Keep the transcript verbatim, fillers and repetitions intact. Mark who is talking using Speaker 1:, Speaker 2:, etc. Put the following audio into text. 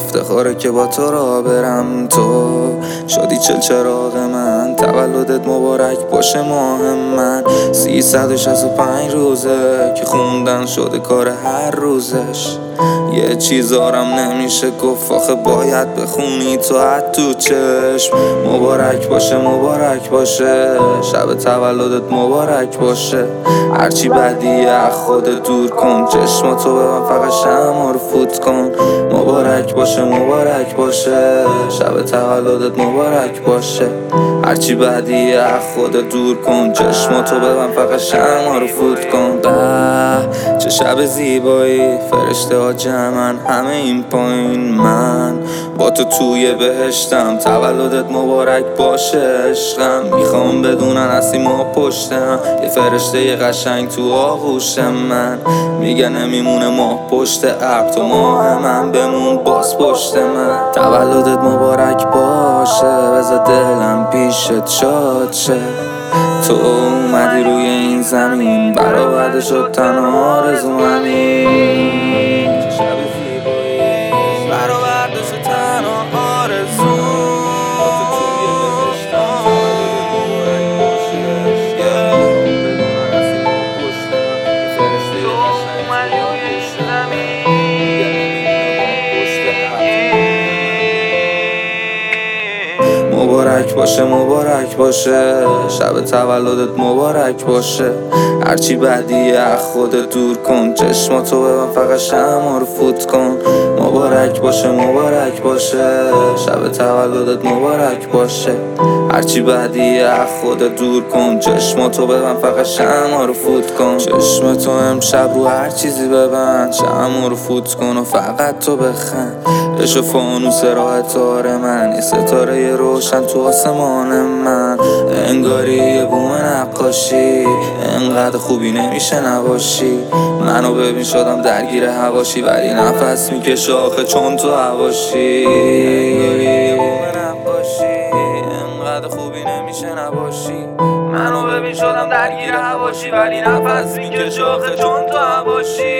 Speaker 1: افتخاره که با تو را برم. تو شدی چل چراغ من، تولدت مبارک باشه ماه من. سیصد و شصت و پنج روزه که خوندن شده کار هر روزش. یه چیزارم نمیشه گفت آخه باید بخونی تو حد تو چشم. مبارک باشه مبارک باشه، شب تولدت مبارک باشه. هرچی بدیه از خودت دور کن، چشماتو ببن فقط شمع رو فوت کن. مبارک باشه مبارک باشه، شب تولدت مبارک باشه. هرچی بدیه از خودت دور کن، چشماتو ببن فقط شمع رو فوت کن. به چه شب زیبایی، فرشته ها جمعن همه این پایین. من با تو توی بهشتم، تولدت مبارک باشه عشقم. میخوام بدونن هستی ما پشتم، یه فرشته یه قشنگ تو آغوش من. میگه نمیمونه ماه پشت ابر، تو ماه من بمون باز پشت من. تولدت مبارک باشه، بذار دلم پیشت شاد شه. تو اومدی روی این زمین، برآورده شد تنها آرزوممی. شب زیبایی برآورده شد تنها آرزو. مبارک باشه مبارک باشه، شب تولدت مبارک باشه. هرچی بدیه از خودت دور کن، چشماتو ببن فقط شمع رو فوت کن. مبارک باشه مبارک باشه، شب تولدت مبارک باشه. هرچی بدیه از خودت دور کن، چشماتو ببن فقط شمع رو فوت کن. چشمتو امشب رو هر چیزی ببند، شمع رو فوت کن و فقط تو بخند. عشق فانوس راه تار من، یه ستاره روشن تو آسمان من. انگاری یه بوم نقاشی، انقدر خوبی نمیشه نباشی. منو ببین شدم درگیر هواشی، ولی نفس میکشه آخه چون تو هواشی. انقدر خوبی نمیشه نباشی. منو ببین شدم درگیر هواشی، ولی نفس میکشه آخه چون تو هواشی.